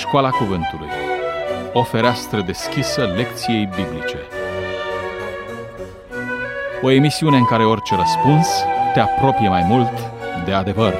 Școala Cuvântului. O fereastră deschisă lecției biblice. O emisiune în care orice răspuns te apropie mai mult de adevăr.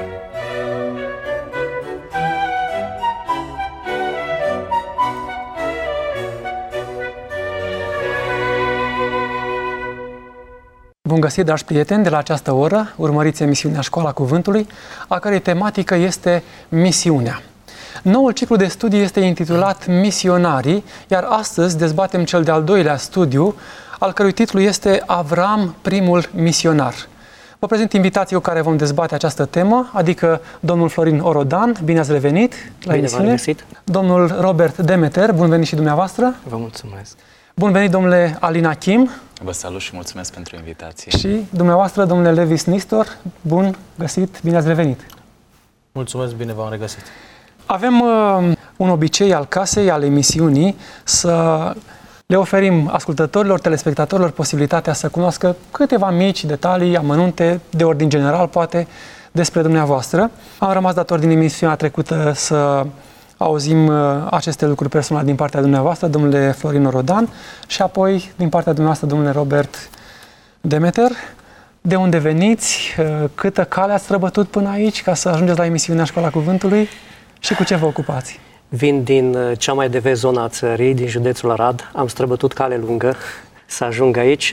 Bun găsit, dragi prieteni, de la această oră urmăriți emisiunea Școala Cuvântului, a cărei tematică este misiunea. Noul ciclu de studii este intitulat Misionarii, iar astăzi dezbatem cel de-al doilea studiu, al cărui titlu este Avram, primul misionar. Vă prezint invitații cu care vom dezbate această temă, adică domnul Florin Orodan, bine ați revenit la emisiune. Domnul Robert Demeter, bun venit și dumneavoastră. Vă mulțumesc. Bun venit, domnule Alin Achim. Vă salut și mulțumesc pentru invitație. Și dumneavoastră, domnule Levis Nistor, bun găsit, bine ați revenit. Mulțumesc, bine v-am regăsit. Avem un obicei al casei, al emisiunii, să le oferim ascultătorilor, telespectatorilor posibilitatea să cunoască câteva mici detalii, amănunte, de ordin general, poate, despre dumneavoastră. Am rămas dator din emisiunea trecută să auzim aceste lucruri personale din partea dumneavoastră, domnule Florin Orodan, și apoi din partea dumneavoastră, domnule Robert Demeter. De unde veniți, câtă cale ați străbătut până aici ca să ajungeți la emisiunea Școala Cuvântului și cu ce vă ocupați? Vin din cea mai de vest zona a țării, din județul Arad. Am străbătut cale lungă să ajung aici.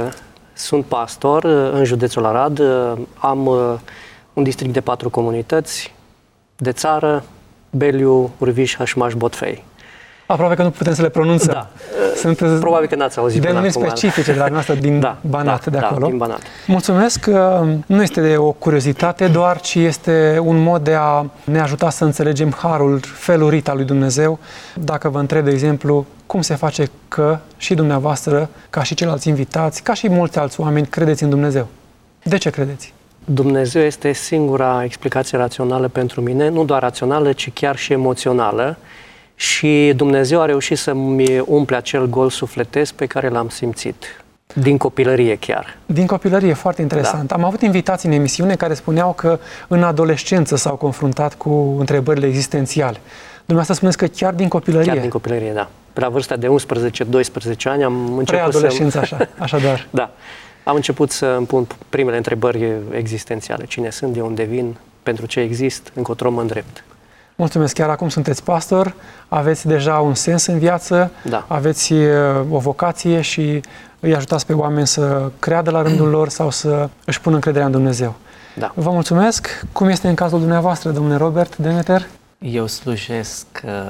Sunt pastor în județul Arad. Am un district de 4 comunități de țară: Beliu, Urviș, Hășmaș, Botfei. Aproape că nu putem să le pronunțăm. Da. Sunt probabil că n-ați auzit până acum. Denumiri specifice de la noastră din Banat, de acolo. Din Banat. Mulțumesc că nu este o curiozitate doar, ci este un mod de a ne ajuta să înțelegem harul felurit al lui Dumnezeu. Dacă vă întreb, de exemplu, cum se face că și dumneavoastră, ca și ceilalți invitați, ca și mulți alți oameni, credeți în Dumnezeu? De ce credeți? Dumnezeu este singura explicație rațională pentru mine, nu doar rațională, ci chiar și emoțională. Și Dumnezeu a reușit să-mi umple acel gol sufletesc pe care l-am simțit. Din copilărie chiar. Din copilărie, foarte interesant. Da. Am avut invitații în emisiune care spuneau că în adolescență s-au confruntat cu întrebările existențiale. Dumneavoastră spuneți că chiar din copilărie. Chiar din copilărie, da. Pe la vârsta de 11-12 ani am început preadolescență, așadar. Da. Am început să îmi pun primele întrebări existențiale. Cine sunt, de unde vin, pentru ce exist, încotro mă îndrept. Mulțumesc, chiar acum sunteți pastor, aveți deja un sens în viață, da. Aveți o vocație și îi ajutați pe oameni să creadă la rândul lor sau să își pună încrederea în Dumnezeu. Da. Vă mulțumesc. Cum este în cazul dumneavoastră, domnule Robert Demeter? Eu slujesc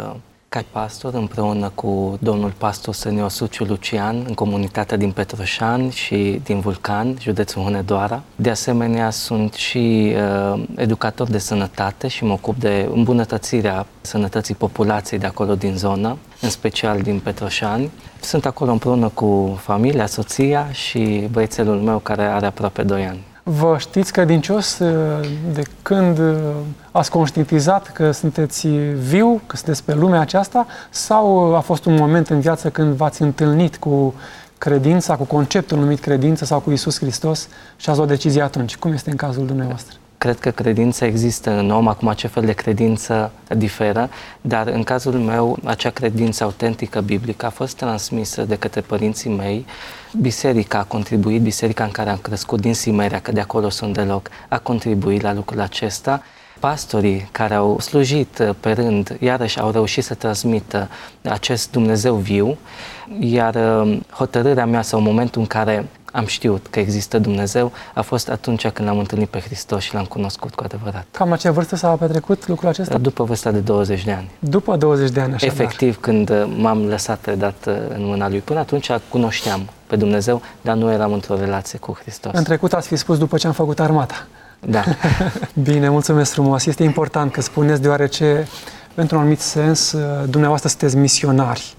ca pastor împreună cu domnul pastor Senior Suciu Lucian în comunitatea din Petroșani și din Vulcan, județul Hunedoara. De asemenea, sunt și educator de sănătate și mă ocup de îmbunătățirea sănătății populației de acolo din zonă, în special din Petroșani. Sunt acolo împreună cu familia, soția și băiețelul meu care are aproape 2 ani. Vă știți credincios de când ați conștientizat că sunteți viu, că sunteți pe lumea aceasta, sau a fost un moment în viață când v-ați întâlnit cu credința, cu conceptul numit credință sau cu Iisus Hristos și ați luat decizie atunci? Cum este în cazul dumneavoastră? Cred că credința există în om, acum ce fel de credință diferă, dar în cazul meu, acea credință autentică biblică a fost transmisă de către părinții mei. Biserica a contribuit, biserica în care am crescut din Simerea, că de acolo sunt deloc, a contribuit la lucrul acesta. Pastorii care au slujit pe rând, iarăși au reușit să transmită acest Dumnezeu viu, iar hotărârea mea sau momentul în care am știut că există Dumnezeu a fost atunci când l-am întâlnit pe Hristos și l-am cunoscut cu adevărat. Cam la ce vârstă s-a petrecut lucrul acesta? După vârsta de 20 de ani. După 20 de ani, așadar. Efectiv, când m-am lăsat predat în mâna Lui. Până atunci cunoșteam pe Dumnezeu, dar nu eram într-o relație cu Hristos. În trecut ați fi spus după ce am făcut armata. Da. Bine, mulțumesc frumos. Este important că spuneți, deoarece, într-un anumit sens, dumneavoastră sunteți misionari.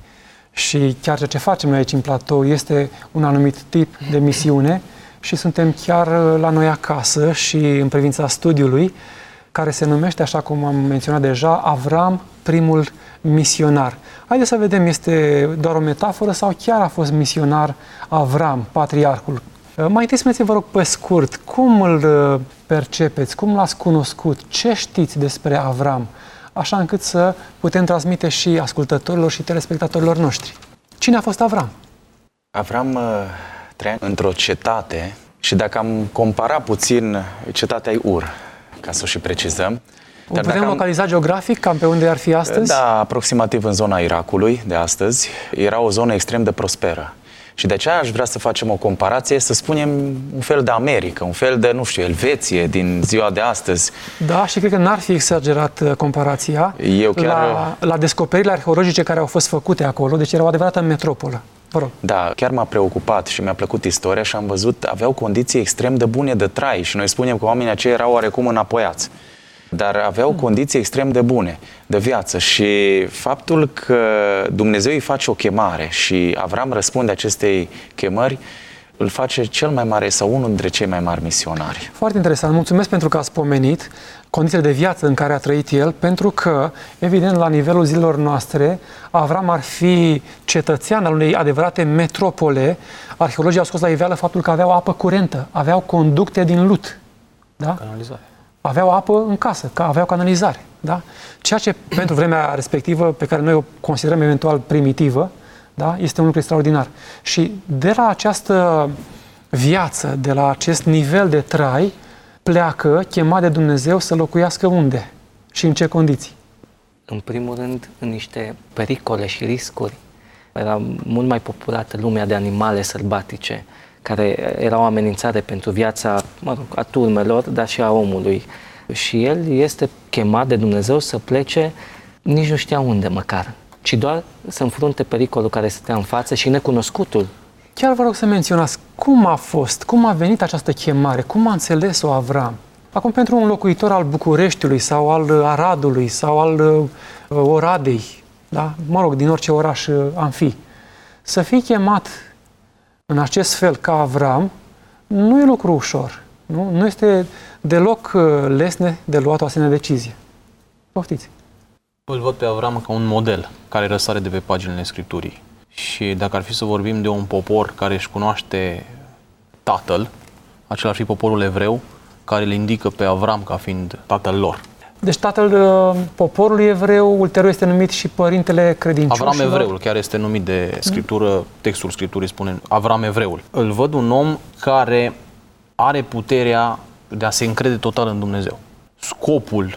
Și chiar ceea ce facem noi aici în platou este un anumit tip de misiune și suntem chiar la noi acasă și în privința studiului, care se numește, așa cum am menționat deja, Avram, primul misionar. Haideți să vedem, este doar o metaforă sau chiar a fost misionar Avram, patriarhul? Mai întâi spuneți-vă, vă rog, pe scurt, cum îl percepeți, cum l-ați cunoscut, ce știți despre Avram? așa încât să putem transmite și ascultătorilor și telespectatorilor noștri. Cine a fost Avram? Avram trăia într-o cetate și dacă am comparat puțin, cetatea e Ur, ca să o și precizăm. O putem localiza geografic, cam pe unde ar fi astăzi? Da, aproximativ în zona Irakului de astăzi. Era o zonă extrem de prosperă. Și de aceea aș vrea să facem o comparație, să spunem un fel de America, un fel de, nu știu, Elveție din ziua de astăzi. Da, și cred că n-ar fi exagerat comparația la descoperirile arheologice care au fost făcute acolo, deci era o adevărată metropolă. Vă rog. Da, chiar m-a preocupat și mi-a plăcut istoria și am văzut, aveau condiții extrem de bune de trai și noi spunem că oamenii aceia erau oarecum înapoiați. Dar aveau condiții extrem de bune de viață și faptul că Dumnezeu îi face o chemare și Avram răspunde acestei chemări, îl face cel mai mare sau unul dintre cei mai mari misionari. Foarte interesant. Mulțumesc pentru că ați pomenit condițiile de viață în care a trăit el, pentru că, evident, la nivelul zilelor noastre, Avram ar fi cetățean al unei adevărate metropole. Arheologii au scos la iveală faptul că aveau apă curentă, aveau conducte din lut. Da? Canalizare. Aveau apă în casă, aveau canalizare. Da? Ceea ce pentru vremea respectivă, pe care noi o considerăm eventual primitivă, da? Este un lucru extraordinar. Și de la această viață, de la acest nivel de trai, pleacă, chemat de Dumnezeu să locuiască unde? Și în ce condiții? În primul rând, în niște pericole și riscuri. Era mult mai populată lumea de animale sălbatice, care era o amenințare pentru viața, a turmelor, dar și a omului. Și el este chemat de Dumnezeu să plece, nici nu știa unde măcar, ci doar să înfrunte pericolul care stătea în față și necunoscutul. Chiar vă rog să menționați cum a fost, cum a venit această chemare, cum a înțeles-o Avram. Acum, pentru un locuitor al Bucureștiului sau al Aradului sau al Oradei, da? Mă rog, din orice oraș am fi, să fii chemat în acest fel ca Avram, nu e lucru ușor. Nu este deloc lesne de luat o asemenea decizie. Poftiți! Îl văd pe Avram ca un model care răsare de pe paginile Scripturii. Și dacă ar fi să vorbim de un popor care își cunoaște tatăl, acela ar fi poporul evreu, care îl indică pe Avram ca fiind tatăl lor. Deci tatăl poporului evreu, ulterior este numit și părintele credincioșilor. Avram evreul, chiar este numit de Scriptură, textul Scripturii spune Avram evreul. Îl văd un om care are puterea de a se încrede total în Dumnezeu. Scopul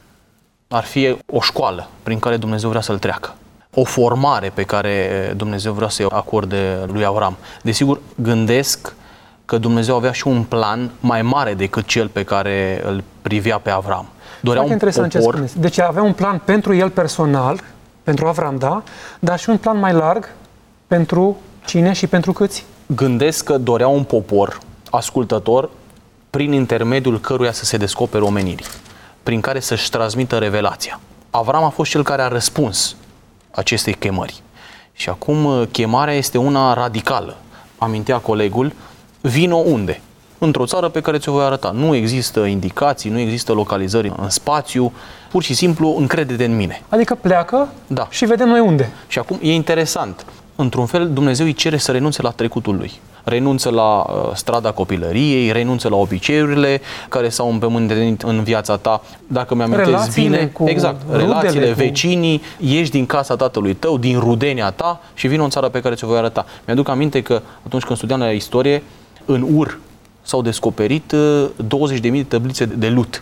ar fi o școală prin care Dumnezeu vrea să-l treacă. O formare pe care Dumnezeu vrea să-i acorde lui Avram. Desigur, gândesc că Dumnezeu avea și un plan mai mare decât cel pe care îl privea pe Avram. Dorea foarte interesant ce spuneți. Deci avea un plan pentru el personal, pentru Avram, da, dar și un plan mai larg pentru cine și pentru câți? Gândesc că dorea un popor ascultător prin intermediul căruia să se descopere omenirii, prin care să-și transmită revelația. Avram a fost cel care a răspuns acestei chemări. Și acum chemarea este una radicală. Amintea colegul, vino unde? Într-o țară pe care ți-o voi arăta. Nu există indicații, nu există localizări în spațiu, pur și simplu încrede-te în mine. Adică pleacă da. Și vedem noi unde. Și acum e interesant. Într-un fel, Dumnezeu îi cere să renunțe la trecutul lui. Renunță la strada copilăriei, renunță la obiceiurile care s-au împământenit în viața ta. Dacă mi-amintesc bine, exact, relațiile, vecinii, ieși din casa tatălui tău, din rudenia ta și vino în țara pe care ți-o voi arăta. Mi-aduc aminte că atunci când studiam la istorie, în Ur s-au descoperit 20.000 de tăblițe de lut.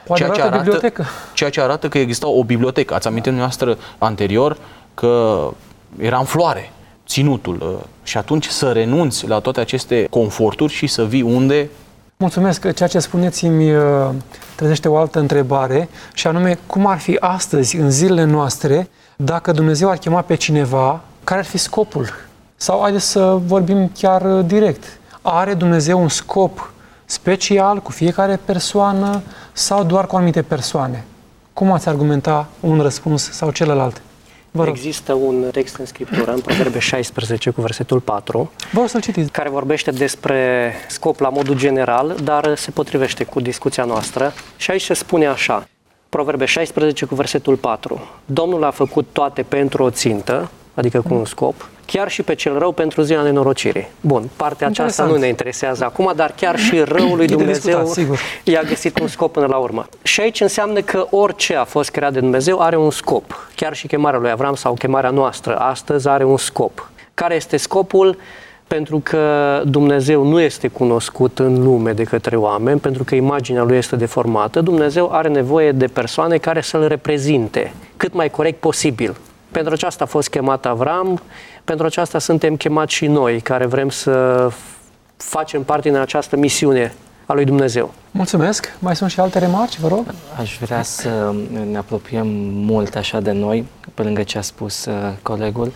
Ceea ce arată că exista o bibliotecă. Ați amintit dumneavoastră anterior că era în floare ținutul și atunci să renunți la toate aceste conforturi și să vii unde? Mulțumesc. Ceea ce spuneți îmi trezește o altă întrebare și anume, cum ar fi astăzi, în zilele noastre, dacă Dumnezeu ar chema pe cineva, care ar fi scopul? Sau haideți să vorbim chiar direct. Are Dumnezeu un scop special cu fiecare persoană sau doar cu anumite persoane? Cum ați argumenta un răspuns sau celălalt? Există un text în Scriptură, în Proverbe 16, cu versetul 4, vă rog să-l citiți, care vorbește despre scop la modul general, dar se potrivește cu discuția noastră. Și aici se spune așa, Proverbe 16, cu versetul 4, Domnul a făcut toate pentru o țintă, adică cu un scop, chiar și pe cel rău pentru ziua nenorocirii. Bun, partea aceasta nu ne interesează acum, dar chiar și răul lui Dumnezeu i-a găsit un scop până la urmă. Și aici înseamnă că orice a fost creat de Dumnezeu are un scop. Chiar și chemarea lui Avram sau chemarea noastră astăzi are un scop. Care este scopul? Pentru că Dumnezeu nu este cunoscut în lume de către oameni, pentru că imaginea lui este deformată, Dumnezeu are nevoie de persoane care să-L reprezinte cât mai corect posibil. Pentru aceasta a fost chemat Avram, pentru aceasta suntem chemați și noi, care vrem să facem parte din această misiune a lui Dumnezeu. Mulțumesc. Mai sunt și alte remarci, vă rog? Aș vrea să ne apropiem mult așa de noi, pe lângă ce a spus colegul.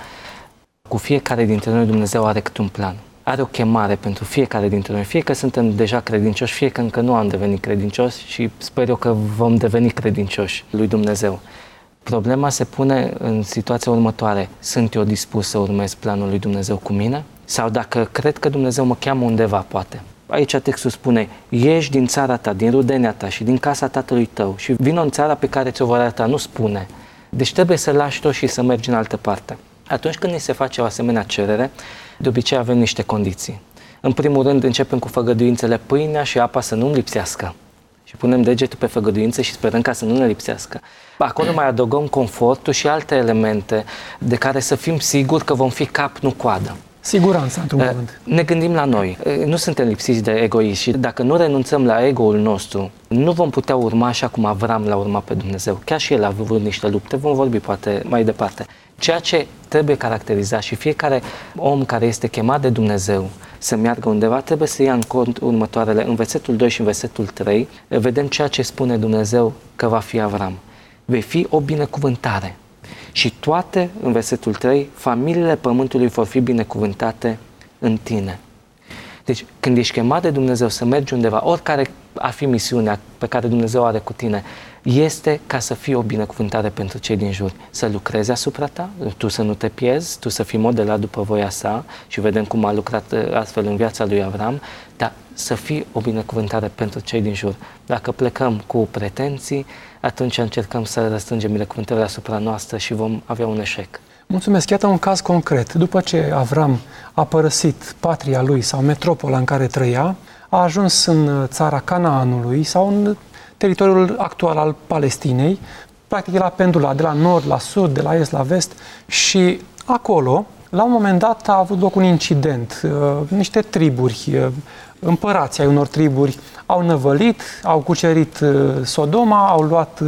Cu fiecare dintre noi Dumnezeu are câte un plan. Are o chemare pentru fiecare dintre noi. Fie că suntem deja credincioși, fie că încă nu am devenit credincioși și sper eu că vom deveni credincioși lui Dumnezeu. Problema se pune în situația următoare. Sunt eu dispus să urmez planul lui Dumnezeu cu mine? Sau dacă cred că Dumnezeu mă cheamă undeva, poate. Aici textul spune, ieși din țara ta, din rudenia ta și din casa tatălui tău și vină în țara pe care ți-o vor arăta, nu spune. Deci trebuie să lași tot și să mergi în altă parte. Atunci când ni se face o asemenea cerere, de obicei avem niște condiții. În primul rând începem cu făgăduințele, pâinea și apa să nu lipsească. Și punem degetul pe făgăduințe și sperăm ca să nu ne lipsească. Acolo mai adăugăm confortul și alte elemente de care să fim siguri că vom fi cap, nu coadă. Siguranța, într-un cuvânt. Ne gândim la noi. Nu suntem lipsiți de egoism și dacă nu renunțăm la ego-ul nostru, nu vom putea urma așa cum Avram l-a urmat pe Dumnezeu. Chiar și el a avut niște lupte, vom vorbi poate mai departe. Ceea ce trebuie caracterizat și fiecare om care este chemat de Dumnezeu să meargă undeva, trebuie să ia în cont următoarele. În versetul 2 și în versetul 3 vedem ceea ce spune Dumnezeu că va fi Avram. Vei fi o binecuvântare. Și toate, în versetul 3, familiile pământului vor fi binecuvântate în tine. Deci, când ești chemat de Dumnezeu să mergi undeva, oricare ar fi misiunea pe care Dumnezeu are cu tine, este ca să fii o binecuvântare pentru cei din jur. Să lucrezi asupra ta, tu să nu te pierzi, tu să fii modelat după voia sa și vedem cum a lucrat astfel în viața lui Avram, dar să fii o binecuvântare pentru cei din jur. Dacă plecăm cu pretenții, atunci încercăm să răstrângem binecuvântările asupra noastră și vom avea un eșec. Mulțumesc. Iată un caz concret. După ce Avram a părăsit patria lui sau metropola în care trăia, a ajuns în țara Canaanului sau în teritoriul actual al Palestinei. Practic el a pendulat de la nord la sud, de la est la vest și acolo, la un moment dat, a avut loc un incident. Niște triburi, împărații ai unor triburi au năvălit, au cucerit Sodoma, au luat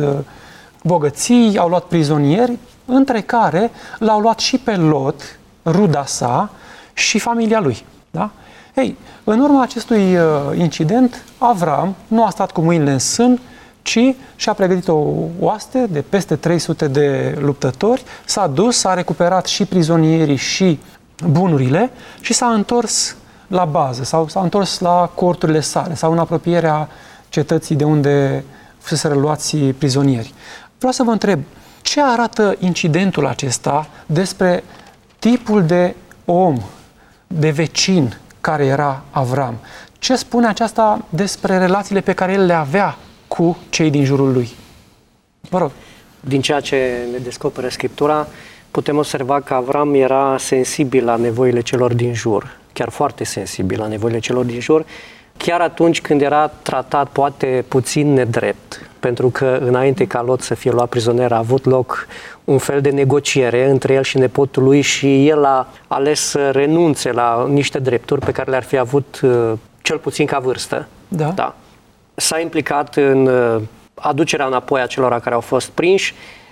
bogății, au luat prizonieri, între care l-au luat și pe Lot, ruda sa și familia lui. Da? Ei, în urma acestui incident, Avram nu a stat cu mâinile în sân, ci și-a pregătit o oaste de peste 300 de luptători, s-a dus, s-a recuperat și prizonierii și bunurile și s-a întors la bază sau s-a întors la corturile sale sau în apropierea cetății de unde fuseseră luați prizonieri. Vreau să vă întreb, ce arată incidentul acesta despre tipul de om, de vecin care era Avram? Ce spune aceasta despre relațiile pe care el le avea cu cei din jurul lui? Vă rog. Din ceea ce ne descoperă Scriptura, putem observa că Avram era sensibil la nevoile celor din jur, chiar foarte sensibil la nevoile celor din jur, chiar atunci când era tratat poate puțin nedrept, pentru că înainte ca Lot să fie luat prizonier a avut loc un fel de negociere între el și nepotul lui și el a ales să renunțe la niște drepturi pe care le-ar fi avut cel puțin ca vârstă. Da. Da. S-a implicat în aducerea înapoi a celor care au fost prinși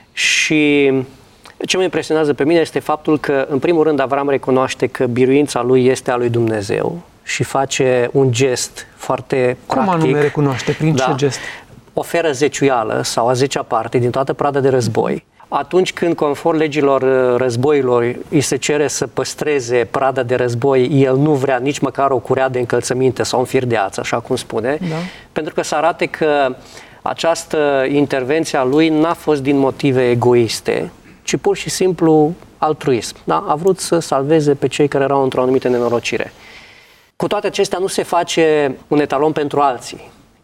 și ce mă impresionează pe mine este faptul că, în primul rând, Avram recunoaște că biruința lui este a lui Dumnezeu și face un gest foarte practic. Cum anume recunoaște? Prin ce gest? Oferă zeciuială sau a 10-a parte din toată prada de război. Atunci când, conform legilor războiilor, îi se cere să păstreze prada de război, el nu vrea nici măcar o curea de încălțăminte sau un fir de ață, așa cum spune, pentru că să arate că această intervenție a lui n-a fost din motive egoiste, ci pur și simplu altruism. Da? A vrut să salveze pe cei care erau într-o anumită nenorocire. Cu toate acestea nu se face un etalon pentru alții.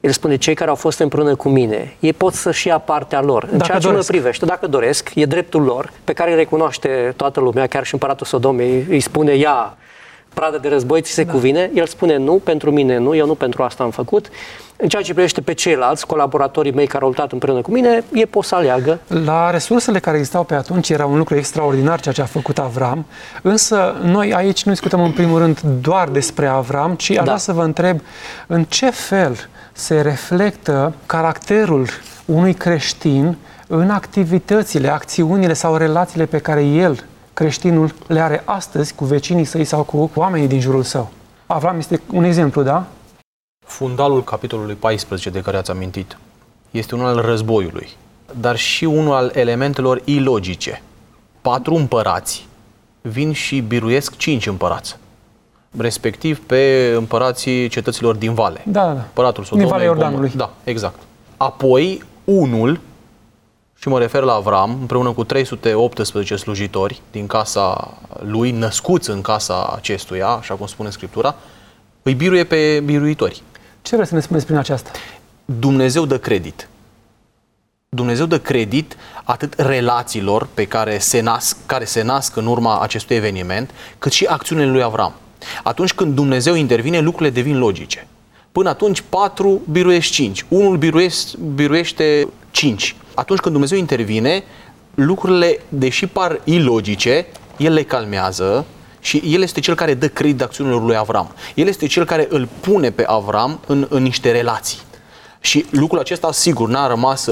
El spune, cei care au fost împreună cu mine, ei pot să-și ia partea lor. În ceea ce mă privește, dacă doresc, e dreptul lor, pe care îl recunoaște toată lumea, chiar și împăratul Sodomei îi spune, ia, pradă de război, ți se cuvine. El spune, nu, pentru mine nu, eu nu pentru asta am făcut. În ceea ce privește pe ceilalți, colaboratorii mei care au luptat împreună cu mine, ei pot să aleagă. La resursele care existau pe atunci era un lucru extraordinar ceea ce a făcut Avram, însă noi aici nu discutăm în primul rând doar despre Avram, ci aș vrea să vă întreb în ce fel se reflectă caracterul unui creștin în activitățile, acțiunile sau relațiile pe care el, creștinul, le are astăzi cu vecinii săi sau cu oamenii din jurul său. Avram este un exemplu, da? Fundalul capitolului 14 de care ați amintit este unul al războiului, dar și unul al elementelor ilogice. 4 împărați vin și biruiesc 5 împărați, respectiv pe împărații cetăților din vale. Da. Împăratul Sodomei, din Valea Iordanului. Da, exact. Apoi, unul, și mă refer la Avram, împreună cu 318 slujitori din casa lui, născuți în casa acestuia, așa cum spune Scriptura, îi biruie pe biruitori. Ce vreți să ne spuneți prin aceasta? Dumnezeu dă credit. Dumnezeu dă credit atât relațiilor pe care se nasc în urma acestui eveniment, cât și acțiunile lui Avram. Atunci când Dumnezeu intervine, lucrurile devin logice. Până atunci 4 biruiește 5, unul biruiește 5. Atunci când Dumnezeu intervine, lucrurile, deși par ilogice, El le calmează și El este Cel care dă credit acțiunilor lui Avram. El este Cel care îl pune pe Avram în niște relații. Și lucrul acesta, sigur, n-a rămas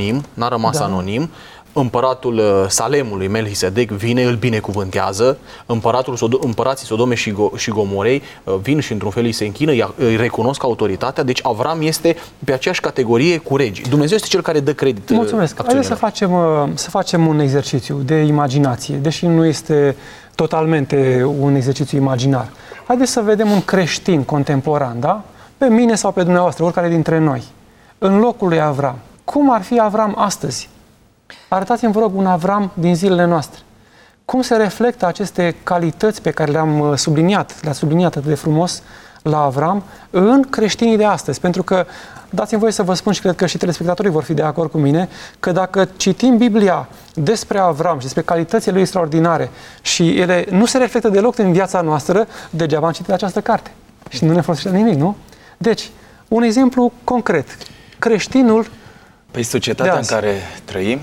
anonim. Împăratul Salemului, Melchisedec, vine, îl binecuvântează. Împărații Sodome și Gomorei vin și într-un fel îi se închină, îi recunosc autoritatea. Deci Avram este pe aceeași categorie cu regii. Dumnezeu este Cel care dă credit. Mulțumesc. Haideți să facem un exercițiu de imaginație, deși nu este totalmente un exercițiu imaginar. Haideți să vedem un creștin contemporan, da? Pe mine sau pe dumneavoastră, oricare dintre noi, în locul lui Avram. Cum ar fi Avram astăzi? Arătați-mi, vă rog, un Avram din zilele noastre. Cum se reflectă aceste calități pe care le-am subliniat, le-a subliniat atât de frumos la Avram, în creștinii de astăzi? Pentru că, dați-mi voie să vă spun și cred că și telespectatorii vor fi de acord cu mine, că dacă citim Biblia despre Avram și despre calitățile lui extraordinare și ele nu se reflectă deloc în viața noastră, degeaba am citit această carte. Și nu ne folosește nimic, nu? Deci, un exemplu concret. Creștinul Păi societatea în care trăim,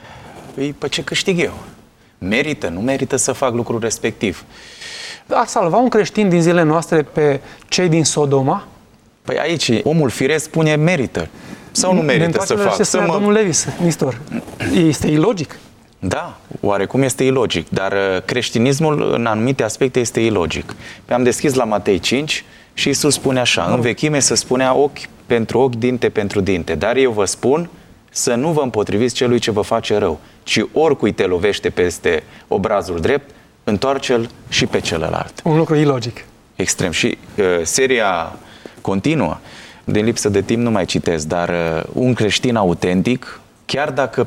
pe ce câștig eu? Merită, nu merită să fac lucrul respectiv. Ar salva un creștin din zilele noastre pe cei din Sodoma? Păi aici, omul firesc spune merită sau nu merită să fac. Domnul Levis, Nistor, este ilogic? Da, oarecum este ilogic, dar creștinismul în anumite aspecte este ilogic. Am deschis la Matei 5 și Iisus spune așa, în vechime se spunea ochi pentru ochi, dinte pentru dinte, dar eu vă spun să nu vă împotriviți celui ce vă face rău, ci oricui te lovește peste obrazul drept, întoarce-l și pe celălalt. Un lucru ilogic. Extrem. Și seria continuă. Din lipsă de timp nu mai citesc, dar un creștin autentic, chiar dacă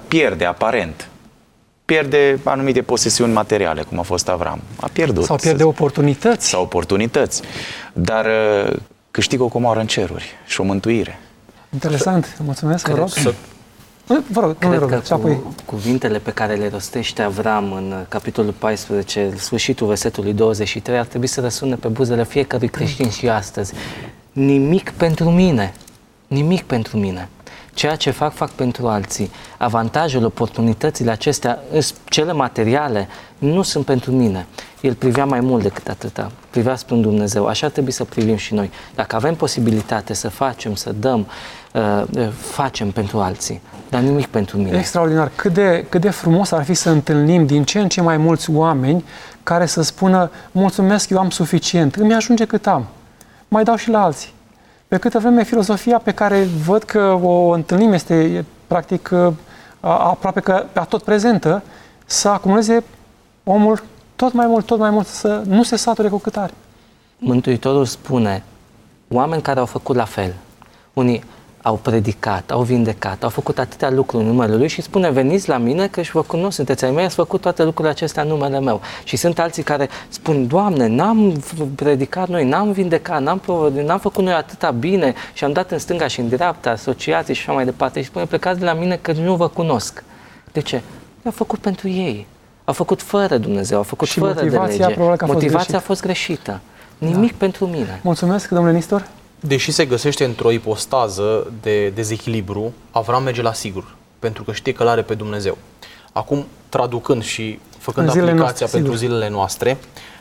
pierde anumite posesiuni materiale, cum a fost Avram. A pierdut. Sau pierde oportunități. Sau oportunități. Dar câștigă o comoară în ceruri și o mântuire. Interesant. Mulțumesc, vă rog. Vă rog, Cred că cuvintele pe care le rostește Avram în capitolul 14, sfârșitul versetului 23, ar trebui să răsună pe buzele fiecărui creștin și astăzi. Nimic pentru mine. Nimic pentru mine. Ceea ce fac pentru alții. Avantajele, oportunitățile acestea, cele materiale, nu sunt pentru mine. El privea mai mult decât atâta. Privea spre un Dumnezeu. Așa trebuie să privim și noi. Dacă avem posibilitate să facem, să dăm, facem pentru alții. Dar nimic pentru mine. Extraordinar. Cât de frumos ar fi să întâlnim din ce în ce mai mulți oameni care să spună mulțumesc, eu am suficient, îmi ajunge cât am. Mai dau și la alții. Pe câtă vreme filozofia pe care văd că o întâlnim este practic aproape că tot prezentă, să acumuleze omul tot mai mult, să nu se sature cu cât are. Mântuitorul spune, oameni care au făcut la fel. Unii au predicat, au vindecat, au făcut atâtea lucruri în numele Lui și spune, veniți la mine că și vă cunosc, sunteți ai mei, ați făcut toate lucrurile acestea în numele meu. Și sunt alții care spun, Doamne, n-am predicat noi, n-am vindecat, n-am făcut noi atâta bine și am dat în stânga și în dreapta, asociații și așa mai departe. Și spune, plecați de la mine că nu vă cunosc. De ce? A făcut pentru ei. A făcut fără Dumnezeu, a făcut și fără de lege. Motivația a fost greșită. Nimic pentru mine. Mulțumesc, domnule Nistor. Deși se găsește într-o ipostază de dezechilibru, Avram merge la sigur, pentru că știe că l-are pe Dumnezeu. Acum, traducând și făcând aplicația pentru zilele noastre,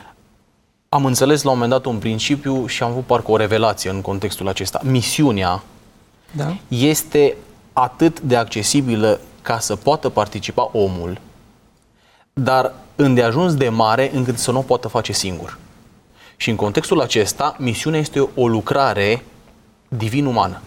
am înțeles la un moment dat un principiu și am avut parcă o revelație în contextul acesta. Misiunea este atât de accesibilă ca să poată participa omul, dar îndeajuns de mare încât să nu o poată face singur. Și în contextul acesta, misiunea este o lucrare divin-umană.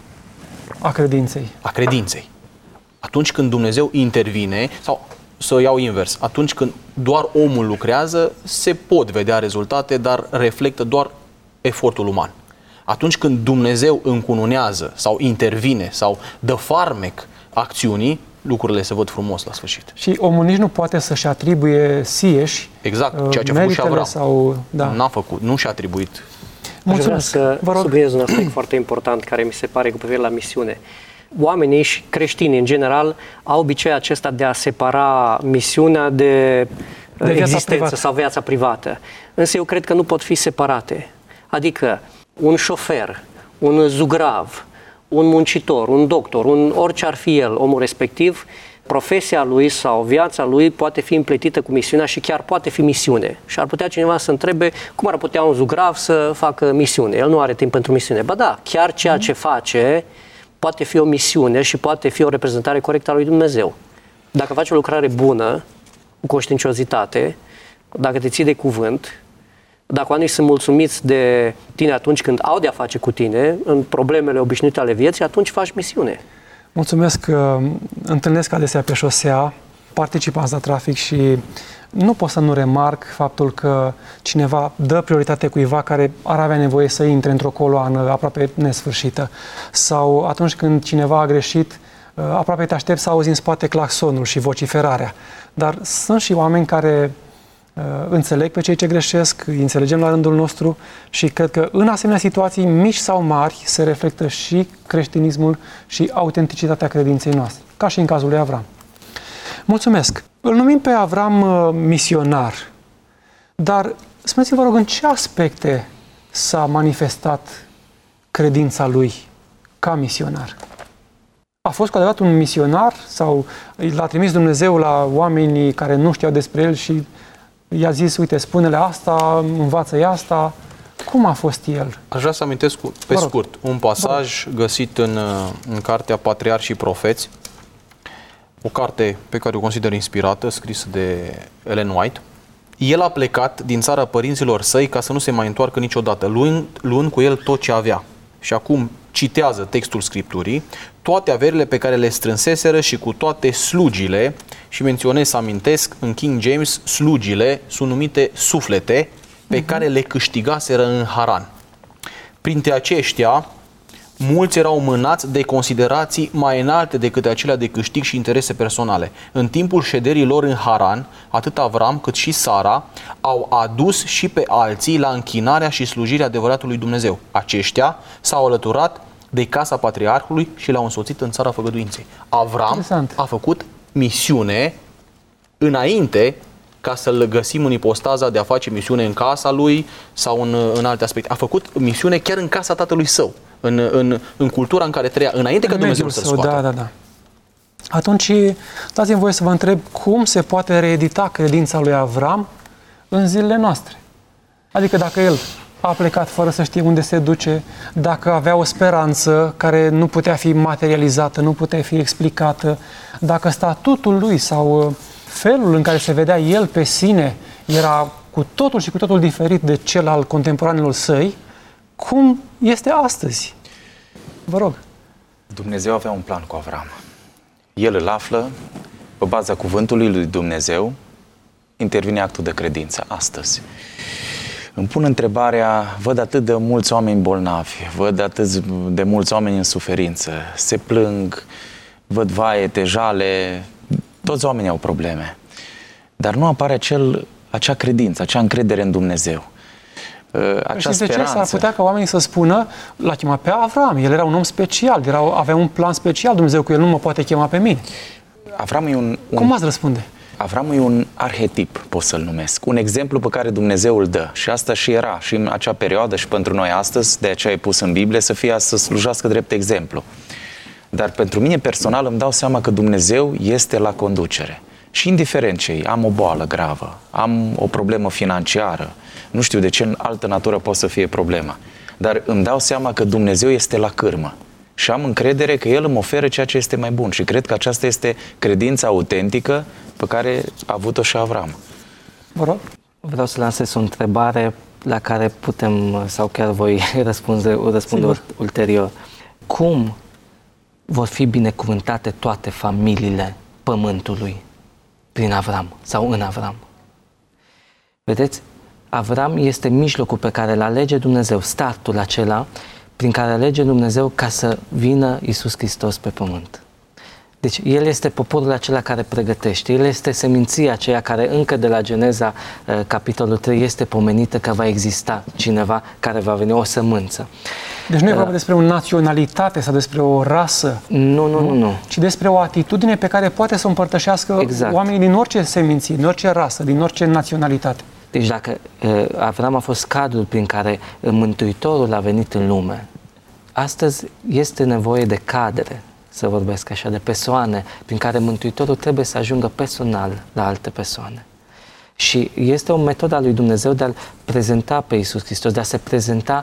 A credinței. A credinței. Atunci când Dumnezeu intervine, sau să iau invers, atunci când doar omul lucrează, se pot vedea rezultate, dar reflectă doar efortul uman. Atunci când Dumnezeu încununează sau intervine sau dă farmec acțiunii, lucrurile se văd frumos la sfârșit. Și omul nici nu poate să-și atribuie sieși exact, ceea ce a făcut și Avram. Sau, N-a făcut, nu și-a atribuit. Mulțumesc. Aș vrea să subliniez un aspect foarte important care mi se pare cu privire la misiune. Oamenii și creștinii în general au obiceiul acesta de a separa misiunea de existență sau viața privată. Însă eu cred că nu pot fi separate. Adică un șofer, un zugrav, un muncitor, un doctor, orice ar fi el, omul respectiv, profesia lui sau viața lui poate fi împletită cu misiunea și chiar poate fi misiune. Și ar putea cineva să întrebe cum ar putea un zugrav să facă misiune. El nu are timp pentru misiune. Ba da, chiar ceea ce face poate fi o misiune și poate fi o reprezentare corectă a lui Dumnezeu. Dacă faci o lucrare bună, cu conștiinciozitate, dacă te ții de cuvânt, dacă oamenii sunt mulțumiți de tine atunci când au de-a face cu tine, în problemele obișnuite ale vieții, atunci faci misiune. Mulțumesc că întâlnesc adesea pe șosea participanți la trafic și nu pot să nu remarc faptul că cineva dă prioritate cuiva care ar avea nevoie să intre într-o coloană aproape nesfârșită. Sau atunci când cineva a greșit, aproape te aștepți să auzi în spate claxonul și vociferarea. Dar sunt și oameni care înțeleg pe cei ce greșesc, îi înțelegem la rândul nostru și cred că în asemenea situații mici sau mari se reflectă și creștinismul și autenticitatea credinței noastre, ca și în cazul lui Avram. Mulțumesc! Îl numim pe Avram misionar, dar spuneți-vă, vă rog, în ce aspecte s-a manifestat credința lui ca misionar? A fost cu adevărat un misionar sau l-a trimis Dumnezeu la oamenii care nu știau despre el și i-a zis, uite, spune-le asta, învață-i asta. Cum a fost el? Aș vrea să amintesc pe scurt un pasaj găsit în cartea Patriarhi și Profeți, o carte pe care o consider inspirată, scrisă de Ellen White. El a plecat din țara părinților săi ca să nu se mai întoarcă niciodată, luând cu el tot ce avea. Și acum citează textul Scripturii, toate averile pe care le strânseseră și cu toate slugile, și menționez să amintesc, în King James, slugile sunt numite suflete pe care le câștigaseră în Haran. Printre aceștia, mulți erau mânați de considerații mai înalte decât acelea de câștig și interese personale. În timpul șederii lor în Haran, atât Avram cât și Sara au adus și pe alții la închinarea și slujirea adevăratului Dumnezeu. Aceștia s-au alăturat de casa patriarhului și l-au însoțit în țara făgăduinței. Avram a făcut misiune înainte ca să-l găsim în ipostaza de a face misiune în casa lui sau în alte aspecte. A făcut misiune chiar în casa tatălui său, în cultura în care trăia, înainte ca Dumnezeu să-l scoată. Da. Atunci, dați-mi voie să vă întreb cum se poate reedita credința lui Avram în zilele noastre. Adică dacă el a plecat fără să știe unde se duce, dacă avea o speranță care nu putea fi materializată, nu putea fi explicată, dacă statutul lui sau felul în care se vedea el pe sine era cu totul și cu totul diferit de cel al contemporanilor săi, cum este astăzi? Vă rog. Dumnezeu avea un plan cu Avram. El îl află, pe baza cuvântului lui Dumnezeu, intervine actul de credință astăzi. îmi pun întrebarea, văd atât de mulți oameni bolnavi, văd atât de mulți oameni în suferință, se plâng, văd vaete, jale, toți oamenii au probleme. Dar nu apare acea credință, acea încredere în Dumnezeu. Acea și de ce s-ar putea ca oamenii să spună, l-a chemat pe Avram, el era un om special, avea un plan special, Dumnezeu cu el nu mă poate chema pe mine. Avram e Cum ați răspunde? Avram e un arhetip, pot să-l numesc, un exemplu pe care Dumnezeu îl dă. Și asta și era și în acea perioadă și pentru noi astăzi, de aceea e pus în Biblie, să slujească drept exemplu. Dar pentru mine personal îmi dau seama că Dumnezeu este la conducere. Și indiferent ce am o boală gravă, am o problemă financiară, nu știu de ce în altă natură poate să fie problema, dar îmi dau seama că Dumnezeu este la cârmă și am încredere că El îmi oferă ceea ce este mai bun și cred că aceasta este credința autentică pe care a avut-o și Avram. Vă rog. Vreau să lansez o întrebare la care putem, sau chiar voi răspunde ulterior. Cum vor fi binecuvântate toate familiile pământului prin Avram sau în Avram? Vedeți? Avram este mijlocul pe care îl alege Dumnezeu, startul acela prin care alege Dumnezeu ca să vină Iisus Hristos pe pământ. Deci El este poporul acela care pregătește, El este seminția aceea care încă de la Geneza, capitolul 3, este pomenită că va exista cineva care va veni, o sămânță. Deci nu e vorba despre o naționalitate sau despre o rasă. Nu. Ci despre o atitudine pe care poate să o împărtășească oamenii din orice seminție, din orice rasă, din orice naționalitate. Deci dacă Avram a fost cadrul prin care Mântuitorul a venit în lume, astăzi este nevoie de cadre, să vorbesc așa, de persoane prin care Mântuitorul trebuie să ajungă personal la alte persoane. Și este o metodă a lui Dumnezeu de a-L prezenta pe Iisus Hristos, de a se prezenta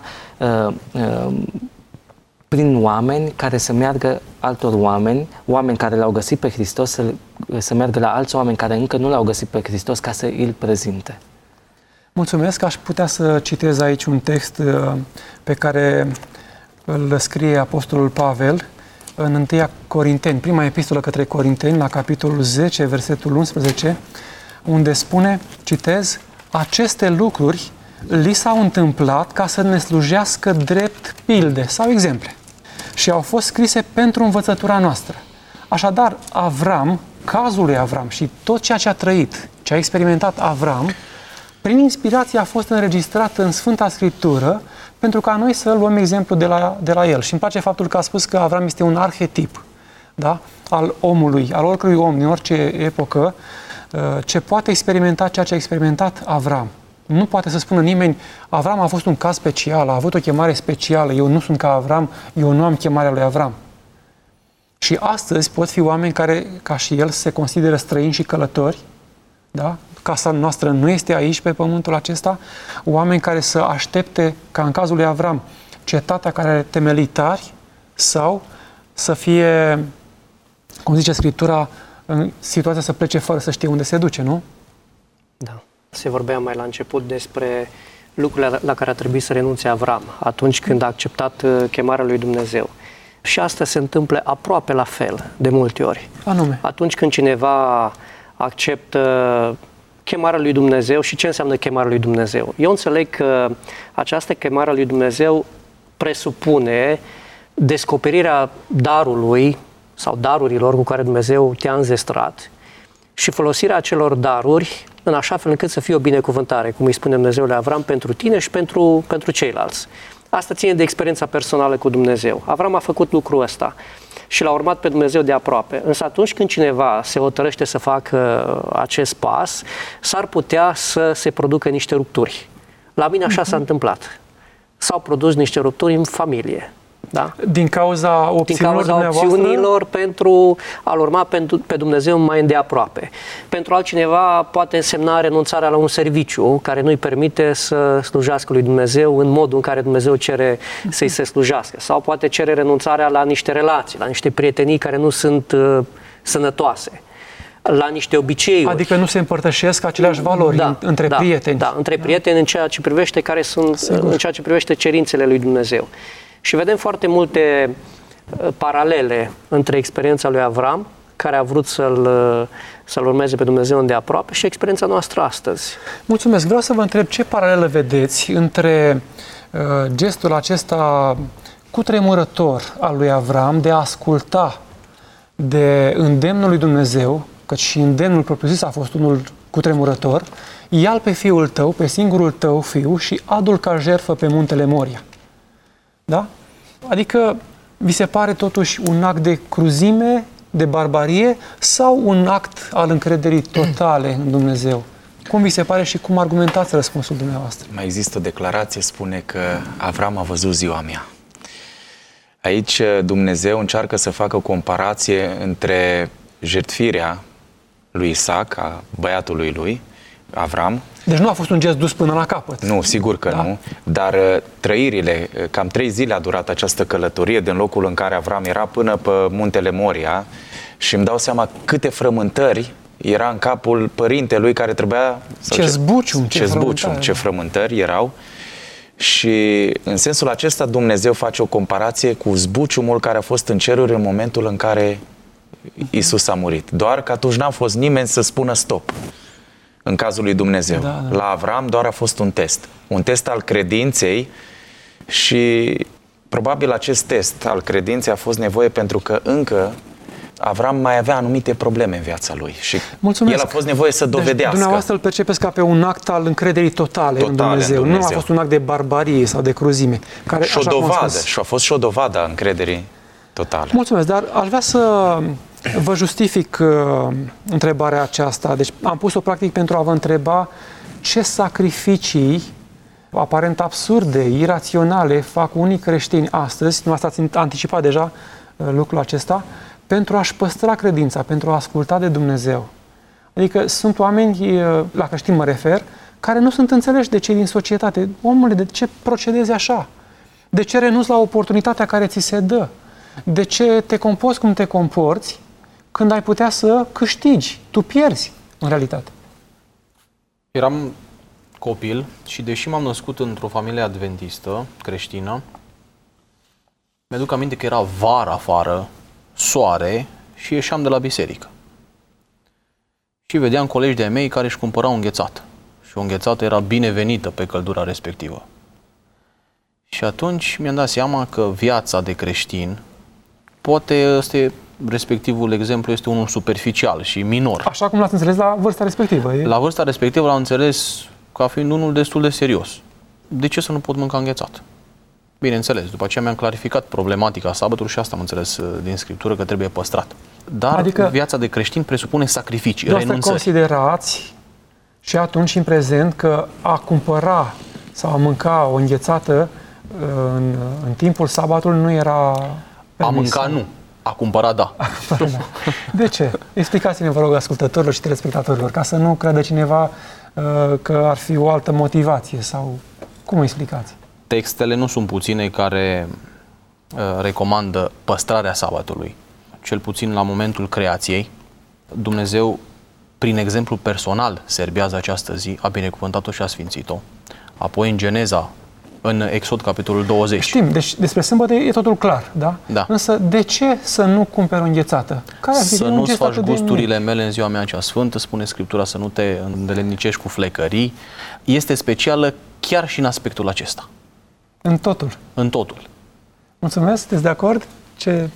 prin oameni care să meargă altor oameni care l-au găsit pe Hristos, să meargă la alți oameni care încă nu l-au găsit pe Hristos ca să îl prezinte. Mulțumesc, aș putea să citez aici un text pe care îl scrie Apostolul Pavel în 1 Corinteni, prima epistolă către Corinteni, la capitolul 10, versetul 11, unde spune, citez, aceste lucruri li s-au întâmplat ca să ne slujească drept pilde sau exemple și au fost scrise pentru învățătura noastră. Așadar, Avram, cazul lui Avram și tot ceea ce a trăit, ce a experimentat Avram, prin inspirație a fost înregistrat în Sfânta Scriptură pentru ca noi să luăm exemplu de la el. Și îmi place faptul că a spus că Avram este un arhetip, da? Al omului, al oricărui om din orice epocă, ce poate experimenta ceea ce a experimentat Avram. Nu poate să spună nimeni, Avram a fost un caz special, a avut o chemare specială, eu nu sunt ca Avram, eu nu am chemarea lui Avram. Și astăzi pot fi oameni care, ca și el, se consideră străini și călători, da? Casa noastră nu este aici, pe pământul acesta, oameni care să aștepte, ca în cazul lui Avram, cetatea care are temelitari sau să fie, cum zice Scriptura, în situația să plece fără să știe unde se duce, nu? Da. Se vorbea mai la început despre lucrurile la care a trebuit să renunțe Avram atunci când a acceptat chemarea lui Dumnezeu. Și asta se întâmplă aproape la fel, de multe ori. Anume. Atunci când cineva acceptă chemarea lui Dumnezeu și ce înseamnă chemarea lui Dumnezeu. Eu înțeleg că această chemare a lui Dumnezeu presupune descoperirea darului sau darurilor cu care Dumnezeu te-a înzestrat și folosirea acelor daruri în așa fel încât să fie o binecuvântare, cum îi spune Dumnezeu lui Avram, pentru tine și pentru ceilalți. Asta ține de experiența personală cu Dumnezeu. Avram a făcut lucrul ăsta și l-a urmat pe Dumnezeu de aproape. Însă atunci când cineva se hotărăște să facă acest pas, s-ar putea să se producă niște rupturi. La mine așa s-a întâmplat. S-au produs niște rupturi în familie. Da? Din cauza opțiunilor pentru a-L urma pe Dumnezeu mai îndeaproape. Pentru altcineva poate însemna renunțarea la un serviciu care nu-i permite să slujească lui Dumnezeu în modul în care Dumnezeu cere să-i se slujească. Sau poate cere renunțarea la niște relații, la niște prietenii care nu sunt sănătoase, la niște obiceiuri. Adică nu se împărtășesc aceleași valori între prieteni. Da, între prieteni în ceea ce privește în ceea ce privește cerințele lui Dumnezeu. Și vedem foarte multe paralele între experiența lui Avram care a vrut să-L urmeze pe Dumnezeu îndeaproape și experiența noastră astăzi. Mulțumesc. Vreau să vă întreb ce paralelă vedeți între gestul acesta cutremurător al lui Avram de a asculta de îndemnul lui Dumnezeu, căci și îndemnul propriu-zis a fost unul cutremurător, ia-l pe fiul tău, pe singurul tău fiu și adu-l ca jertfă pe muntele Moria. Da? Adică vi se pare totuși un act de cruzime, de barbarie sau un act al încrederii totale în Dumnezeu? Cum vi se pare și cum argumentați răspunsul dumneavoastră? Mai există o declarație, spune că Avram a văzut ziua mea. Aici Dumnezeu încearcă să facă o comparație între jertfirea lui Isaac, a băiatului lui, Avram. Deci nu a fost un gest dus până la capăt. Nu, sigur că nu, dar trăirile, cam 3 zile a durat această călătorie din locul în care Avram era până pe muntele Moria și îmi dau seama câte frământări era în capul părintelui care trebuia... Ce frământări erau. Și în sensul acesta Dumnezeu face o comparație cu zbuciumul care a fost în ceruri în momentul în care Iisus a murit. Doar că atunci n-a fost nimeni să spună stop. În cazul lui Dumnezeu. La Avram doar a fost un test al credinței și probabil acest test al credinței a fost nevoie pentru că încă Avram mai avea anumite probleme în viața lui și el a fost nevoie să dovedească. Deci, dumneavoastră îl percepeți ca pe un act al încrederii totale în Dumnezeu. Nu a fost un act de barbarie sau de cruzime. Care, și o dovadă, și a fost și o dovadă a încrederii totale. Mulțumesc, dar aș vrea să vă justific întrebarea aceasta. Deci am pus-o practic pentru a vă întreba ce sacrificii aparent absurde, iraționale fac unii creștini astăzi, nu ați anticipat deja lucrul acesta, pentru a-și păstra credința, pentru a asculta de Dumnezeu. Adică sunt oameni, la creștini mă refer, care nu sunt înțeleși de cei din societate. Omule, de ce procedezi așa? De ce renunți la oportunitatea care ți se dă? De ce te comporți cum te comporți când ai putea să câștigi? Tu pierzi, în realitate. Eram copil și deși m-am născut într-o familie adventistă, creștină, mi-aduc aminte că era vară afară, soare și ieșeam de la biserică. Și vedeam colegi de-ai mei care își cumpărau înghețată. Și o înghețată era binevenită pe căldura respectivă. Și atunci mi-am dat seama că viața de creștin, poate respectivul exemplu este unul superficial și minor. Așa cum l-ați înțeles la vârsta respectivă. La vârsta respectivă l-am înțeles ca fiind unul destul de serios. De ce să nu pot mânca înghețat? Bineînțeles, după aceea mi-am clarificat problematica sabatului și asta am înțeles din Scriptură că trebuie păstrat. Dar adică viața de creștin presupune sacrificii, renunțări. Considerați și atunci în prezent că a cumpăra sau a mânca o înghețată în timpul sabatului nu era permis? A mânca nu, a cumpăra da. De ce? Explicați-ne, vă rog, ascultătorilor și telespectatorilor, ca să nu creadă cineva că ar fi o altă motivație sau cum o explicați? Textele nu sunt puține care recomandă păstrarea sabatului. Cel puțin la momentul creației, Dumnezeu, prin exemplu personal, serbează această zi, a binecuvântat-o și a sfințit-o. Apoi în Geneza, în Exod, capitolul 20. Știm, deci despre sâmbătă e totul clar, da? Da. Însă de ce să nu cumperi o înghețată? Să nu-ți faci gusturile mele în ziua mea cea sfântă, spune Scriptura, să nu te îndeletnicești cu flecării. Este specială chiar și în aspectul acesta. În totul? În totul. Mulțumesc, sunteți de acord? Ce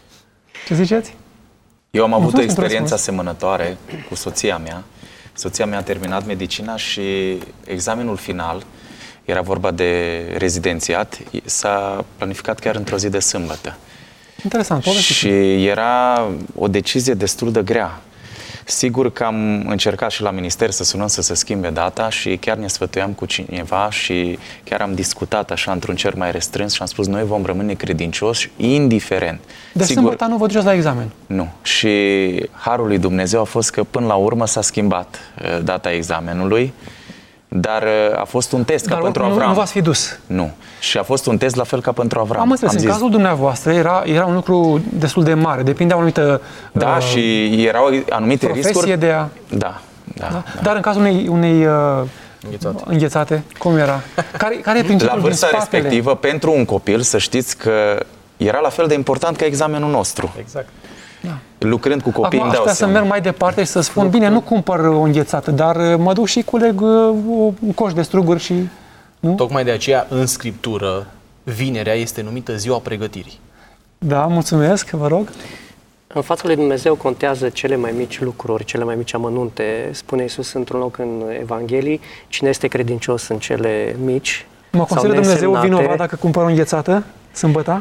ziceți? Eu am avut o experiență asemănătoare cu soția mea. Soția mea a terminat medicina și examenul final, era vorba de rezidențiat, s-a planificat chiar într-o zi de sâmbătă. Interesant, și era o decizie destul de grea. Sigur că am încercat și la minister să sunăm să se schimbe data și chiar ne sfătuiam cu cineva și chiar am discutat așa într-un cer mai restrâns și am spus noi vom rămâne credincioși indiferent. De sâmbătă nu vă duceți la examen? Nu. Și harul lui Dumnezeu a fost că până la urmă s-a schimbat data examenului, dar a fost un test ca pentru Avram. Nu v-ați fi dus? Nu. Și a fost un test la fel ca pentru Avram. Am înțeles, în cazul dumneavoastră era un lucru destul de mare, depindea o anumită și erau anumite riscuri. De a... Da. Dar în cazul unei înghețate, cum era? Care e principiul la vârsta respectivă, pentru un copil, să știți că era la fel de important ca examenul nostru. Exact. Lucrând cu copiii îmi dau Acum, să merg mai departe și să spun, bine, nu cumpăr o înghețată, dar mă duc și culeg un coș de struguri și... Nu? Tocmai de aceea, în Scriptură, vinerea este numită ziua pregătirii. Da, mulțumesc, vă rog. În fața lui Dumnezeu contează cele mai mici lucruri, cele mai mici amănunte. Spune Iisus într-un loc în Evanghelii, cine este credincios în cele mici. Mă consideră Dumnezeu vinovat dacă cumpăr o înghețată sâmbătă?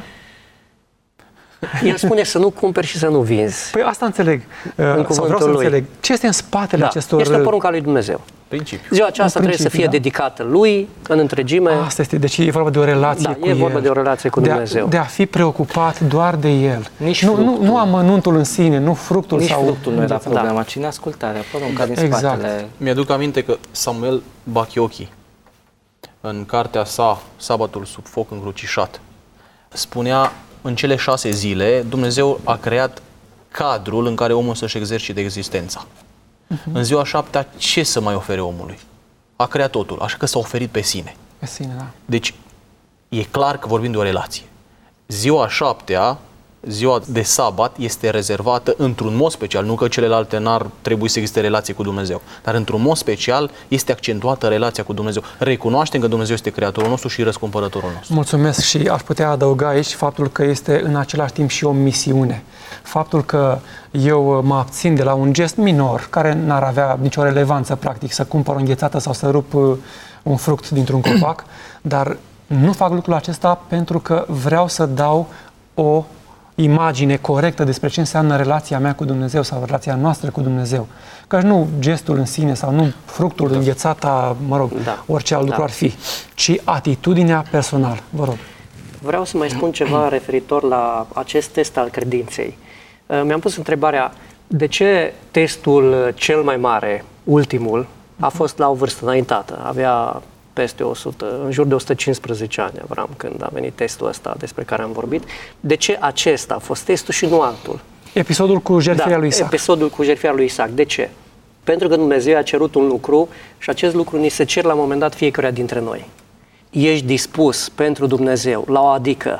El spune să nu cumperi și să nu vinzi. Păi asta înțeleg. Sau vreau să înțeleg. Ce este în spatele acestor... Este porunca lui Dumnezeu. Principiu. Ziua aceasta trebuie să fie dedicată lui în întregime. Asta este, deci e vorba de o relație cu El. E vorba de o relație cu Dumnezeu. De a fi preocupat doar de El. Nu amănuntul în sine, nu fructul Nici sau... fructul nu era problema, ci ascultarea, porunca din spatele... Mi-aduc aminte că Samuel Bachiochi, în cartea sa, Sabatul sub foc încrucișat, spunea, în cele 6 zile, Dumnezeu a creat cadrul în care omul să-și exercite existența. În ziua 7-a, ce să mai ofere omului? A creat totul, așa că s-a oferit pe sine. Pe sine, da. Deci, e clar că vorbim de o relație. Ziua 7-a, ziua de sabat, este rezervată într-un mod special, nu că celelalte n-ar trebui să existe relație cu Dumnezeu, dar într-un mod special este accentuată relația cu Dumnezeu. Recunoaștem că Dumnezeu este Creatorul nostru și răscumpărătorul nostru. Mulțumesc și aș putea adăuga aici faptul că este în același timp și o misiune. Faptul că eu mă abțin de la un gest minor, care n-ar avea nicio relevanță practic, să cumpăr o înghețată sau să rup un fruct dintr-un copac, dar nu fac lucrul acesta pentru că vreau să dau o imagine corectă despre ce înseamnă relația mea cu Dumnezeu sau relația noastră cu Dumnezeu. Că nu gestul în sine sau nu fructul, înghețata, orice alt lucru ar fi, ci atitudinea personală. Vă rog. Vreau să mai spun ceva referitor la acest test al credinței. Mi-am pus întrebarea, de ce testul cel mai mare, ultimul, a fost la o vârstă înaintată? Avea peste 100, în jur de 115 ani, Avram, când a venit testul ăsta despre care am vorbit. De ce acesta a fost testul și nu altul? Episodul cu jertfirea lui Isaac. Episodul cu jertfirea lui Isaac. De ce? Pentru că Dumnezeu a cerut un lucru și acest lucru ni se cer la un moment dat fiecăruia dintre noi. Ești dispus pentru Dumnezeu, la o adică,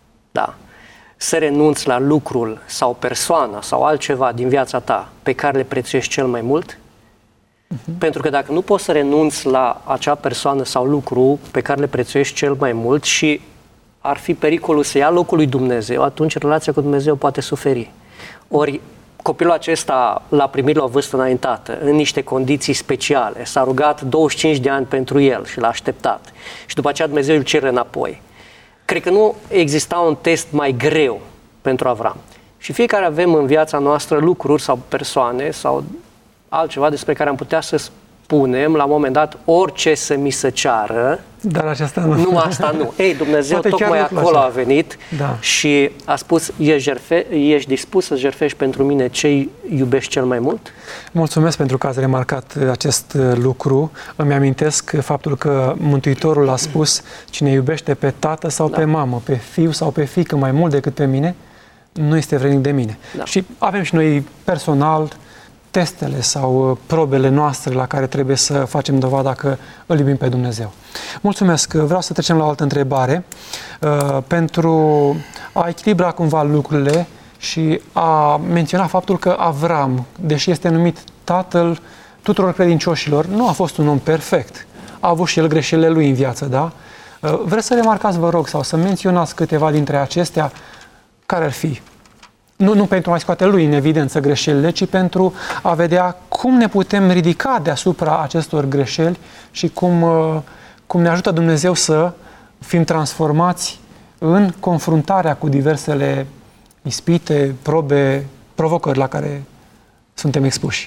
să renunți la lucrul sau persoana sau altceva din viața ta pe care le prețuiești cel mai mult? Pentru că dacă nu poți să renunți la acea persoană sau lucru pe care le prețuiești cel mai mult și ar fi pericolul să ia locul lui Dumnezeu, atunci relația cu Dumnezeu poate suferi. Ori copilul acesta l-a primit la o vârstă înaintată, în niște condiții speciale, s-a rugat 25 de ani pentru el și l-a așteptat. Și după aceea Dumnezeu îl cere înapoi. Cred că nu exista un test mai greu pentru Avram. Și fiecare avem în viața noastră lucruri sau persoane sau altceva despre care am putea să spunem la un moment dat orice să mi se ceară, dar aceasta nu. Nu, asta nu. Ei, Dumnezeu poate tocmai acolo a venit și a spus, ești dispus să jertfești pentru mine ce iubești cel mai mult? Mulțumesc pentru că ați remarcat acest lucru. Îmi amintesc faptul că Mântuitorul a spus, cine iubește pe tată sau pe mamă, pe fiu sau pe fiică mai mult decât pe mine, nu este vrednic de mine. Și avem și noi personal testele sau probele noastre la care trebuie să facem dovada că îl iubim pe Dumnezeu. Mulțumesc! Vreau să trecem la o altă întrebare pentru a echilibra cumva lucrurile și a menționa faptul că Avram, deși este numit tatăl tuturor credincioșilor, nu a fost un om perfect. A avut și el greșelile lui în viață, da? Vreți să remarcați, vă rog, sau să menționați câteva dintre acestea, care ar fi? Nu pentru a scoate lui în evidență greșelile, ci pentru a vedea cum ne putem ridica deasupra acestor greșeli și cum ne ajută Dumnezeu să fim transformați în confruntarea cu diversele ispite, probe, provocări la care suntem expuși.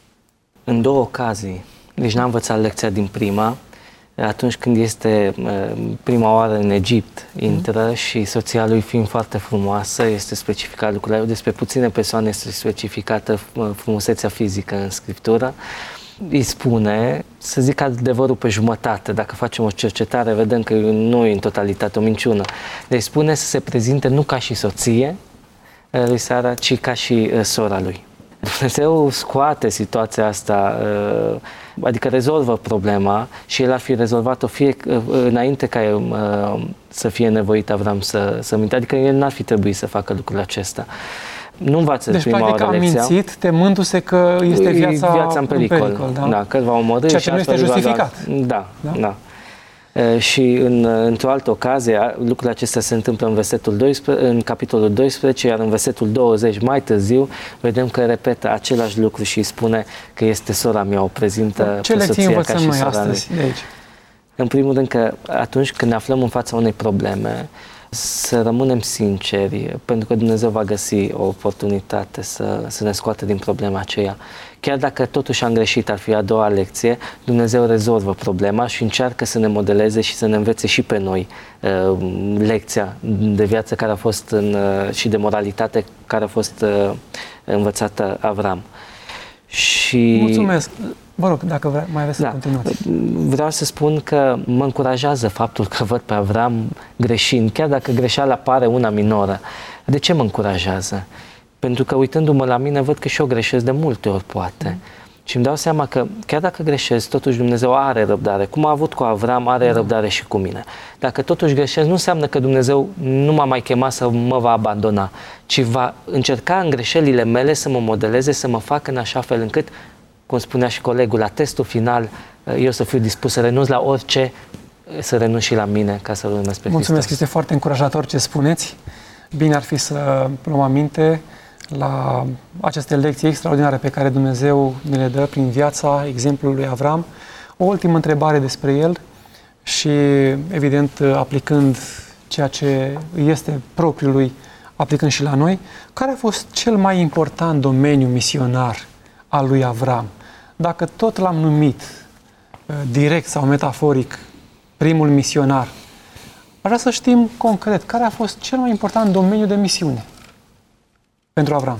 În 2 ocazii, deci n-am învățat lecția din prima, atunci când este prima oară în Egipt, intră și soția lui, fiind foarte frumoasă, este specificat lucrurile. Despre puține persoane este specificată frumusețea fizică în Scriptură. Îi spune să zic adevărul pe jumătate. Dacă facem o cercetare, vedem că nu e în totalitate o minciună. Deci spune să se prezinte nu ca și soție lui Sara, ci ca și sora lui. Dumnezeu scoate situația asta, adică rezolvă problema și el ar fi rezolvat-o înainte ca să fie nevoit Avram să mintă, adică el n-ar fi trebuit să facă lucrul acesta. nu învață deci, prima practic, oară a lecția. mințit temându-se că este viața în pericol. Da, că îl va omorî. Ceea ce nu este justificat. Da. Și într-o altă ocazie, lucrurile acestea se întâmplă în versetul 12, în capitolul 12, iar în versetul 20, mai târziu, vedem că repetă același lucru și îi spune că este sora mea, o prezintă ce pe soția ca și noi sora astăzi de aici? În primul rând că atunci când ne aflăm în fața unei probleme, să rămânem sinceri, pentru că Dumnezeu va găsi o oportunitate să ne scoată din problema aceea. Chiar dacă totuși am greșit, ar fi a doua lecție, Dumnezeu rezolvă problema și încearcă să ne modeleze și să ne învețe și pe noi lecția de viață care a fost și de moralitate care a fost învățată Avram. Și... Mulțumesc! Vă rog, dacă mai aveți să continuați. Vreau să spun că mă încurajează faptul că văd pe Avram greșind, chiar dacă greșeala pare una minoră. De ce mă încurajează? Pentru că uitându-mă la mine, văd că și eu greșesc de multe ori, poate. Și îmi dau seama că chiar dacă greșesc, totuși Dumnezeu are răbdare. Cum a avut cu Avram, are răbdare și cu mine. Dacă totuși greșesc, nu înseamnă că Dumnezeu nu m-a mai chemat să mă va abandona, ci va încerca în greșelile mele să mă modeleze, să mă facă în așa fel încât, cum spunea și colegul, la testul final, eu să fiu dispus să renunț la orice, să renunț și la mine, ca să-L urmez pe Hristos. Mulțumesc, este foarte încurajator ce spuneți. Bine ar fi să luăm aminte la aceste lecții extraordinare pe care Dumnezeu ne le dă prin viața exemplului lui Avram. O ultimă întrebare despre el și, evident, aplicând ceea ce este propriul lui, aplicând și la noi, care a fost cel mai important domeniu misionar al lui Avram? Dacă tot l-am numit direct sau metaforic primul misionar, aș vrea să știm concret care a fost cel mai important domeniu de misiune pentru Avram.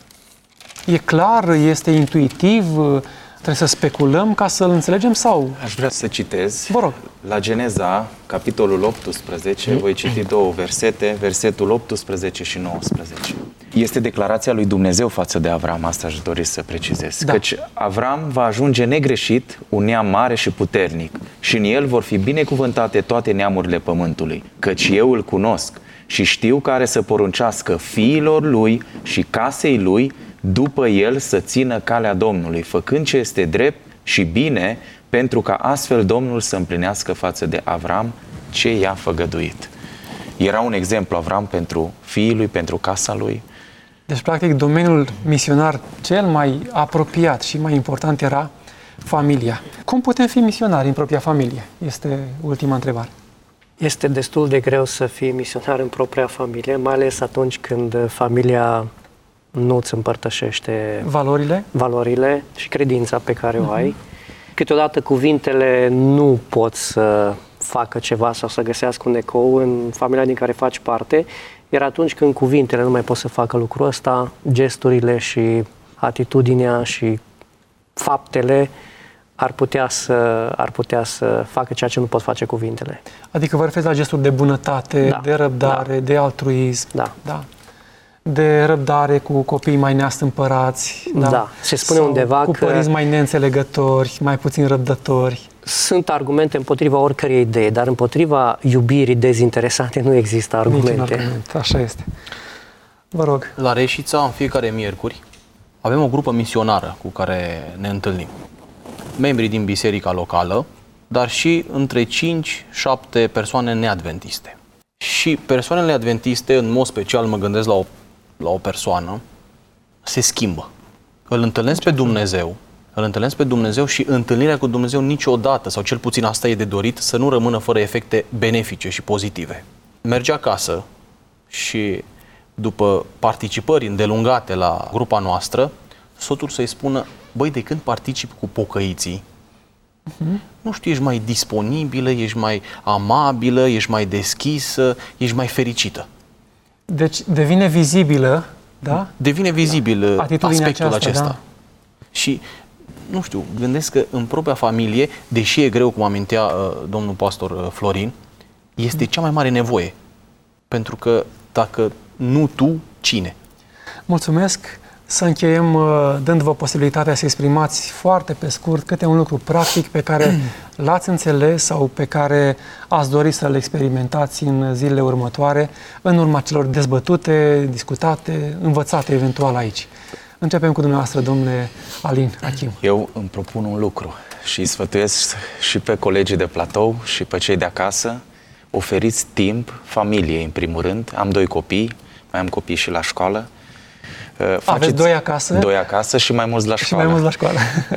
E clar, este intuitiv, trebuie să speculăm ca să-l înțelegem sau... Aș vrea să citez. Vă rog. La Geneza, capitolul 18, voi citi două versete, versetul 18 și 19. Este declarația lui Dumnezeu față de Avram, asta aș dori să precizez. Da. Căci Avram va ajunge negreșit un neam mare și puternic și în el vor fi binecuvântate toate neamurile pământului, căci eu îl cunosc și știu că are să poruncească fiilor lui și casei lui după el să țină calea Domnului, făcând ce este drept și bine, pentru ca astfel Domnul să împlinească față de Avram ce i-a făgăduit. Era un exemplu Avram pentru fiii lui, pentru casa lui. Deci, practic, domeniul misionar cel mai apropiat și mai important era familia. Cum putem fi misionari în propria familie? Este ultima întrebare. Este destul de greu să fii misionar în propria familie, mai ales atunci când familia nu îți împărtășește valorile și credința pe care o ai. Câteodată cuvintele nu pot să facă ceva sau să găsească un ecou în familia din care faci parte, iar atunci când cuvintele nu mai pot să facă lucrul ăsta, gesturile și atitudinea și faptele ar putea să facă ceea ce nu pot face cuvintele. Adică vă referiți la gesturi de bunătate, de răbdare, de altruism. Da. De răbdare cu copii mai neastâmpărați. Da. Se spune sau undeva cu părinți mai neînțelegători, mai puțin răbdători. Sunt argumente împotriva oricărei idei, dar împotriva iubirii dezinteresate nu există argumente. Niciun argument. Așa este. Vă rog. La Reșița, în fiecare miercuri, avem o grupă misionară cu care ne întâlnim. Membrii din biserica locală, dar și între 5-7 persoane neadventiste. Și persoanele adventiste, în mod special mă gândesc la o persoană, se schimbă. Îl întâlnesc pe Dumnezeu și întâlnirea cu Dumnezeu niciodată, sau cel puțin asta e de dorit, să nu rămână fără efecte benefice și pozitive. Merge acasă și după participări îndelungate la grupa noastră, soțul să-i spună: băi, de când particip cu pocăiții, nu știu, ești mai disponibilă, ești mai amabilă, ești mai deschisă, ești mai fericită. Deci devine vizibilă, da? Devine vizibil aspectul acesta. Da. Și, nu știu, gândesc că în propria familie, deși e greu, cum amintea domnul pastor Florin, este cea mai mare nevoie. Pentru că dacă nu tu, cine? Mulțumesc! să încheiem dând-vă posibilitatea să exprimați foarte pe scurt câte un lucru practic pe care l-ați înțeles sau pe care ați dori să-l experimentați în zilele următoare, în urma celor dezbătute, discutate, învățate eventual aici. Începem cu dumneavoastră, domnule Alin Achim. Eu îmi propun un lucru și îi sfătuiesc și pe colegii de platou și pe cei de acasă. Oferiți timp familiei, în primul rând. Am 2 copii, mai am copii și la școală. Aveți 2 acasă? 2 acasă și mai mulți la școală. Și mai mulți la școală.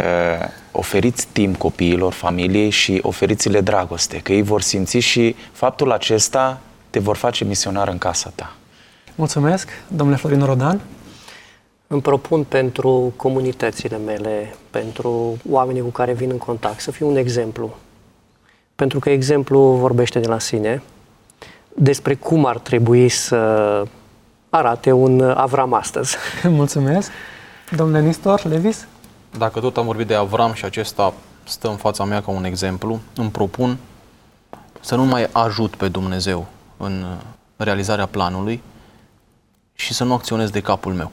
Oferiți timp copiilor, familiei și oferiți-le dragoste, că ei vor simți și faptul acesta te vor face misionar în casa ta. Mulțumesc, domnule Florin Rodan. Îmi propun pentru comunitățile mele, pentru oamenii cu care vin în contact, să fiu un exemplu. Pentru că exemplul vorbește de la sine despre cum ar trebui să arate un Avram astăzi. Mulțumesc. Domnule Nistor Levis? Dacă tot am vorbit de Avram și acesta stă în fața mea ca un exemplu, îmi propun să nu mai ajut pe Dumnezeu în realizarea planului și să nu acționez de capul meu.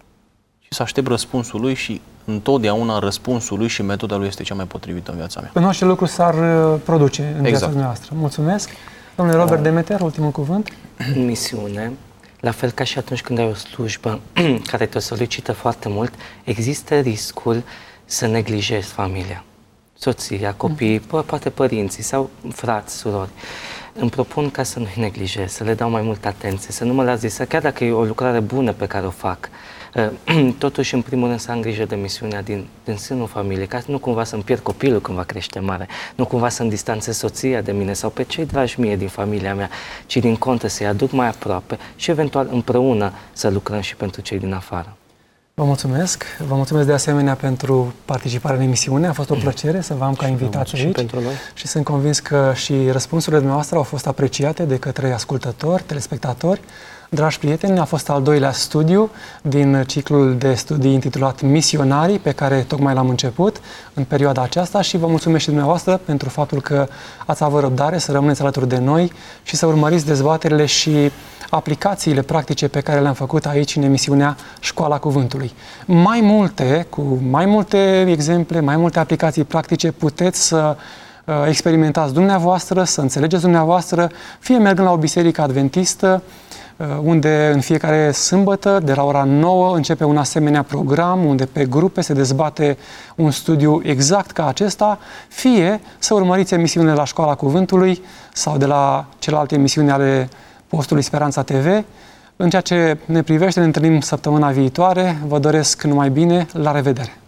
Și să aștept răspunsul lui și întotdeauna răspunsul lui și metoda lui este cea mai potrivită în viața mea. În orice lucru s-ar produce în viața noastră. Mulțumesc. Domnule Robert Demeter, ultimul cuvânt. În misiune, la fel ca și atunci când ai o slujbă care te solicită foarte mult, există riscul să neglijezi familia. Soția, copiii, poate părinții sau frați, surori. Îmi propun ca să nu-i neglijez, să le dau mai multă atenție, să nu mă las distrag, chiar dacă e o lucrare bună pe care o fac. Totuși, în primul rând, să am grijă de misiunea din sânul familiei, ca nu cumva să-mi pierd copilul când va crește mare, nu cumva să-mi distanțez soția de mine sau pe cei dragi mie din familia mea, ci din contră să-i aduc mai aproape și eventual împreună să lucrăm și pentru cei din afară. Vă mulțumesc. Vă mulțumesc de asemenea pentru participarea în emisiune. A fost o plăcere să vă am ca invitați aici. Pentru noi. Și sunt convins că și răspunsurile dumneavoastră au fost apreciate de către ascultători, telespectatori. Dragi prieteni, a fost al 2-lea studiu din ciclul de studii intitulat Misionarii, pe care tocmai l-am început în perioada aceasta și vă mulțumesc și dumneavoastră pentru faptul că ați avut răbdare să rămâneți alături de noi și să urmăriți dezbaterile și aplicațiile practice pe care le-am făcut aici în emisiunea Școala Cuvântului. Cu mai multe exemple, mai multe aplicații practice puteți să experimentați dumneavoastră, să înțelegeți dumneavoastră, fie mergând la o biserică adventistă, unde în fiecare sâmbătă, de la ora 9, începe un asemenea program, unde pe grupe se dezbate un studiu exact ca acesta, fie să urmăriți emisiunile la Școala Cuvântului sau de la celelalte emisiuni ale postului Speranța TV. În ceea ce ne privește, ne întâlnim săptămâna viitoare. Vă doresc numai bine. La revedere!